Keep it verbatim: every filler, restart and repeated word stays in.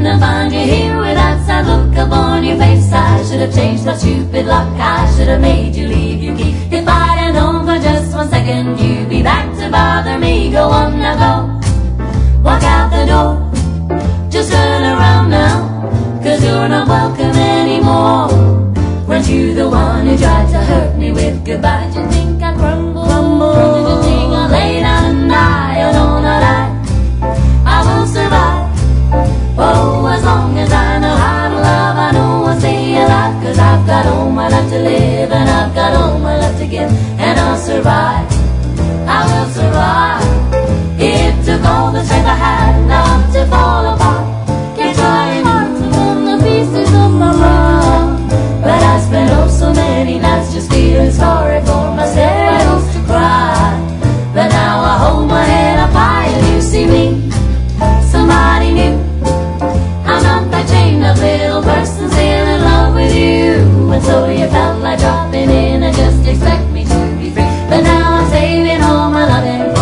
to find you here with that sad look upon your face. I should have changed my stupid luck. I should have made you leave your key. If I'd have known for just one second you'd be back to bother me. Go on now, go, walk out the door. Just turn around now, cause you're not welcome anymore. Weren't you the one who tried to hurt me with goodbye? Did you think I'd crumble? crumble? Did you think I'd lay down and die? Oh no, not I, I will survive. Oh, as long as I know how to love, I know I'll stay alive. Cause I've got all my life to live, and I've got all my life to give, and I'll survive, I will survive. It took all the strength I had not to fall apart. Kept trying hard to mend the pieces of my love, but I spent oh so many nights just feeling sorry for myself. I used to cry, but now I hold my head up high and you see me, somebody new. I'm not that chained up little person still in love with you. And so you felt like dropping in and just expect me to be free, but now I'm saving all my loving